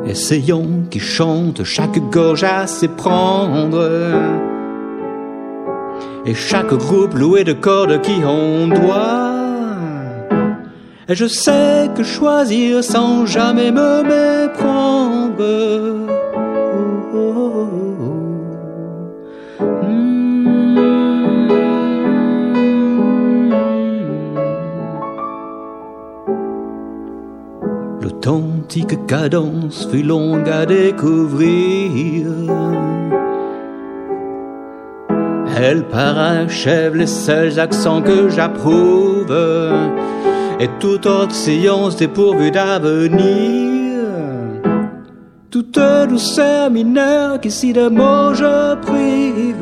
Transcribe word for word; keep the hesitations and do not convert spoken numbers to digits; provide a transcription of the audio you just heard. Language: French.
Essayons qui chante chaque gorge à s'éprendre, et chaque groupe loué de cordes qui on doit. Et je sais que choisir sans jamais me méprendre. Oh, oh, oh. Mmh. L'authentique cadence fut longue à découvrir. Elle parachève les seuls accents que j'approuve, et toute autre science dépourvue d'avenir. Toute douceur mineure qu'ici de mots je prive.